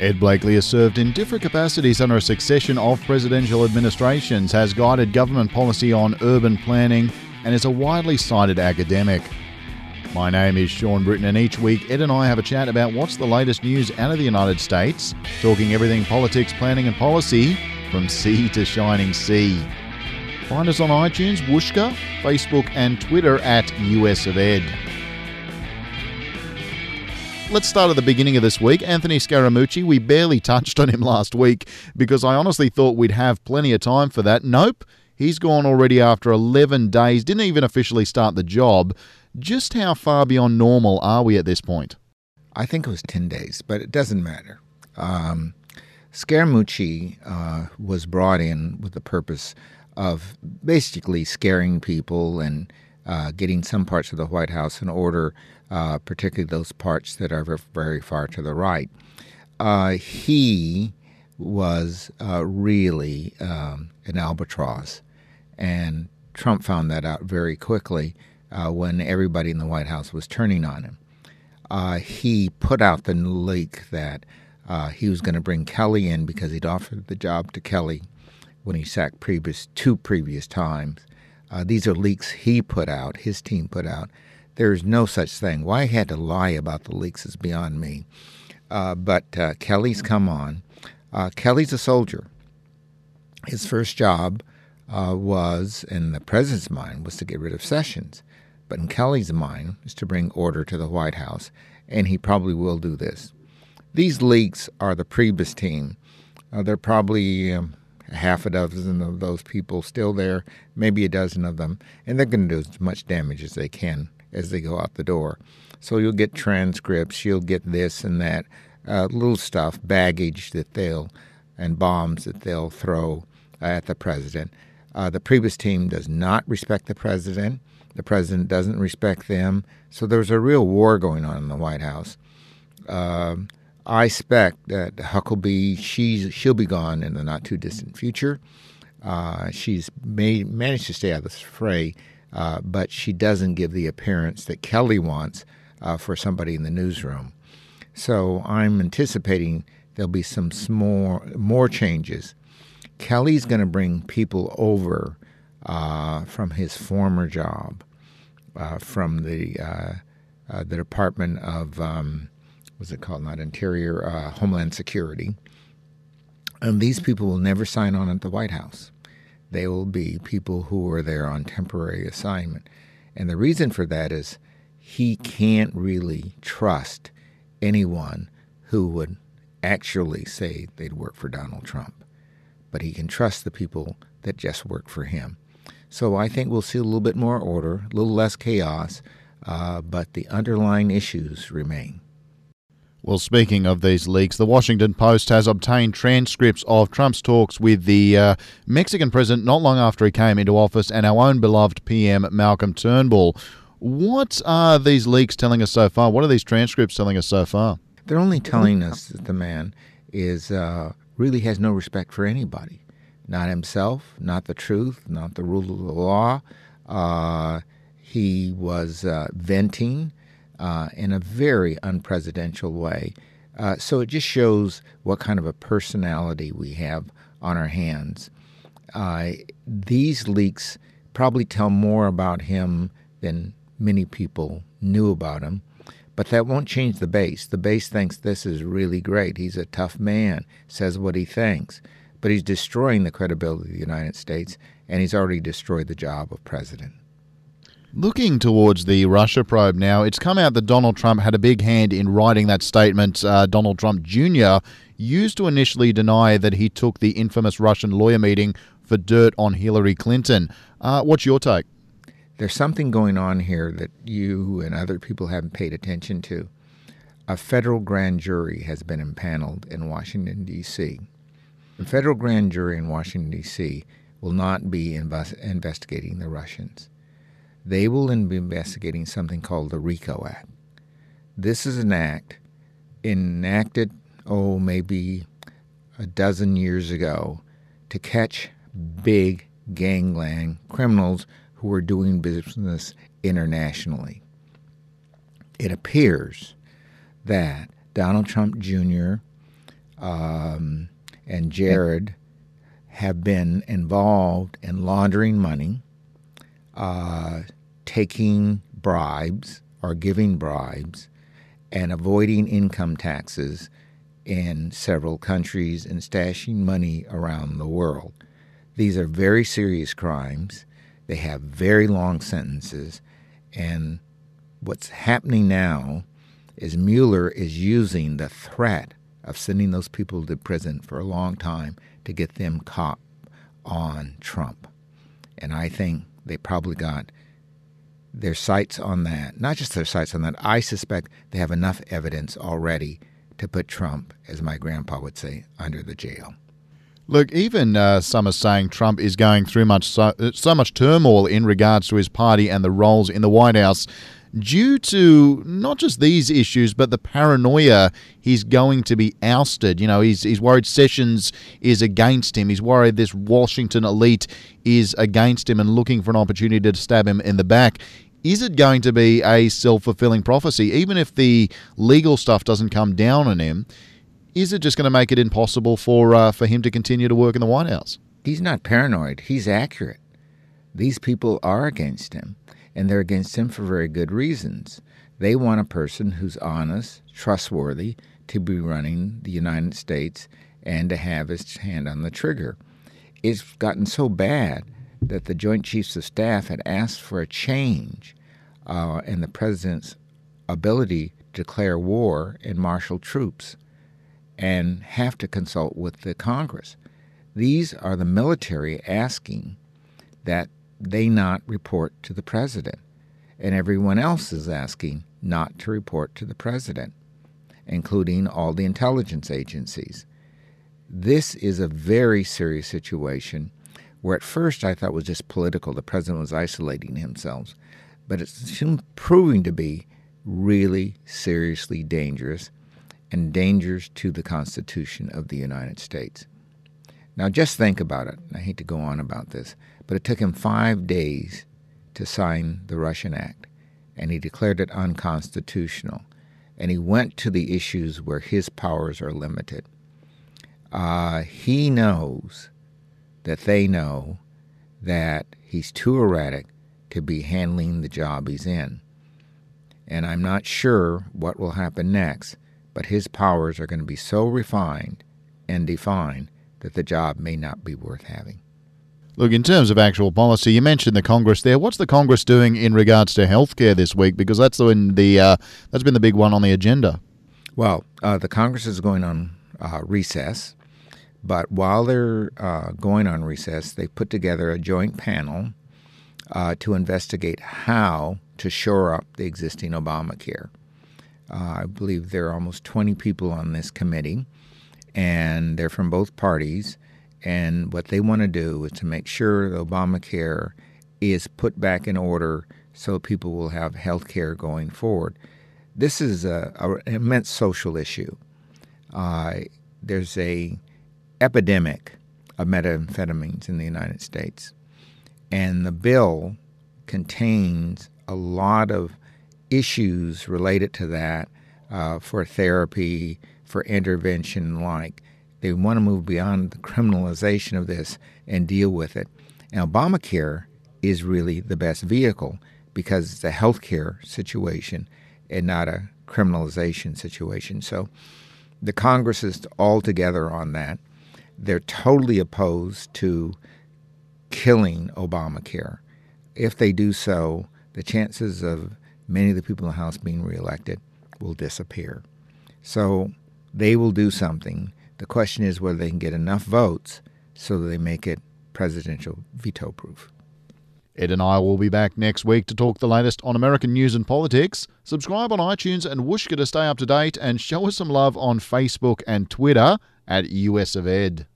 Ed Blakely has served in different capacities under a succession of presidential administrations, has guided government policy on urban planning, and is a widely cited academic. My name is Sean Britton, and each week Ed and I have a chat about what's the latest news out of the United States, talking everything politics, planning and policy, from sea to shining sea. Find us on iTunes, Whooshkaa, Facebook and Twitter at US of Ed. Let's start at the beginning of this week. Anthony Scaramucci, we barely touched on him last week because I honestly thought we'd have plenty of time for that. Nope, he's gone already after 11 days, didn't even officially start the job. Just how far beyond normal are we at this point? I think it was 10 days, but it doesn't matter. Scaramucci was brought in with the purpose of basically scaring people and getting some parts of the White House in order, particularly those parts that are very far to the right. He was really an albatross, and Trump found that out very quickly when everybody in the White House was turning on him. He put out the leak that he was going to bring Kelly in because he'd offered the job to Kelly when he sacked two previous times. These are leaks he put out, his team put out. There's no such thing. Why he had to lie about the leaks is beyond me. But Kelly's come on. Kelly's a soldier. His first job was, in the president's mind, was to get rid of Sessions. But in Kelly's mind, is to bring order to the White House, and he probably will do this. These leaks are the Priebus team. There are probably half a dozen of those people still there, maybe a dozen of them, and they're going to do as much damage as they can as they go out the door. So you'll get transcripts, you'll get this and that, little stuff, baggage and bombs that they'll throw at the president. The Priebus team does not respect the president. The president doesn't respect them. So there's a real war going on in the White House. I expect that Huckabee, she'll be gone in the not-too-distant future. She's managed to stay out of this fray, but she doesn't give the appearance that Kelly wants for somebody in the newsroom. So I'm anticipating there'll be some more changes. Kelly's going to bring people over from his former job, from the Department of, what's it called, not Interior, Homeland Security. And these people will never sign on at the White House. They will be people who are there on temporary assignment. And the reason for that is he can't really trust anyone who would actually say they'd work for Donald Trump. But he can trust the people that just work for him. So I think we'll see a little bit more order, a little less chaos, but the underlying issues remain. Well, speaking of these leaks, the Washington Post has obtained transcripts of Trump's talks with the Mexican president not long after he came into office and our own beloved PM, Malcolm Turnbull. What are these leaks telling us so far? What are these transcripts telling us so far? They're only telling us that the man is really has no respect for anybody. Not himself, not the truth, not the rule of the law. He was venting in a very unpresidential way. So it just shows what kind of a personality we have on our hands. These leaks probably tell more about him than many people knew about him, but that won't change the base. The base thinks this is really great. He's a tough man, says what he thinks, but he's destroying the credibility of the United States, and he's already destroyed the job of president. Looking towards the Russia probe now, it's come out that Donald Trump had a big hand in writing that statement. Donald Trump Jr. used to initially deny that he took the infamous Russian lawyer meeting for dirt on Hillary Clinton. What's your take? There's something going on here that you and other people haven't paid attention to. A federal grand jury has been impaneled in Washington, D.C. The federal grand jury in Washington, D.C. will not be investigating the Russians. They will be investigating something called the RICO Act. This is an act enacted, maybe a dozen years ago to catch big gangland criminals who were doing business internationally. It appears that Donald Trump Jr., and Jared have been involved in laundering money, taking bribes or giving bribes, and avoiding income taxes in several countries and stashing money around the world. These are very serious crimes. They have very long sentences. And what's happening now is Mueller is using the threat of sending those people to prison for a long time to get them caught on Trump. And I think they probably got their sights on that. Not just their sights on that. I suspect they have enough evidence already to put Trump, as my grandpa would say, under the jail. Look, even some are saying Trump is going through so much turmoil in regards to his party and the roles in the White House due to not just these issues, but the paranoia he's going to be ousted. You know, he's worried Sessions is against him. He's worried this Washington elite is against him and looking for an opportunity to stab him in the back. Is it going to be a self-fulfilling prophecy? Even if the legal stuff doesn't come down on him, is it just going to make it impossible for him to continue to work in the White House? He's not paranoid. He's accurate. These people are against him, and they're against him for very good reasons. They want a person who's honest, trustworthy, to be running the United States and to have his hand on the trigger. It's gotten so bad that the Joint Chiefs of Staff had asked for a change in the president's ability to declare war and marshal troops and have to consult with the Congress. These are the military asking that they not report to the president, and everyone else is asking not to report to the president, including all the intelligence agencies. This is a very serious situation where at first I thought was just political. The president was isolating himself, but it's proving to be really seriously dangerous and dangerous to the Constitution of the United States. Now just think about it. I hate to go on about this, but it took him 5 days to sign the Russian Act, and he declared it unconstitutional, and he went to the issues where his powers are limited. He knows that they know that he's too erratic to be handling the job he's in. And I'm not sure what will happen next, but his powers are going to be so refined and defined that the job may not be worth having. Look, in terms of actual policy, you mentioned the Congress there. What's the Congress doing in regards to healthcare this week? Because that's been the big one on the agenda. Well, the Congress is going on recess, but while they're going on recess, they put together a joint panel to investigate how to shore up the existing Obamacare. I believe there are almost 20 people on this committee, and they're from both parties. And what they want to do is to make sure that Obamacare is put back in order so people will have health care going forward. This is an immense social issue. There's an epidemic of methamphetamines in the United States, and the bill contains a lot of issues related to that for therapy, for intervention and like. They want to move beyond the criminalization of this and deal with it. And Obamacare is really the best vehicle because it's a health care situation and not a criminalization situation. So the Congress is all together on that. They're totally opposed to killing Obamacare. If they do so, the chances of many of the people in the House being reelected will disappear. So they will do something. The question is whether they can get enough votes so that they make it presidential veto-proof. Ed and I will be back next week to talk the latest on American news and politics. Subscribe on iTunes and Whooshkaa to stay up to date, and show us some love on Facebook and Twitter at US of Ed.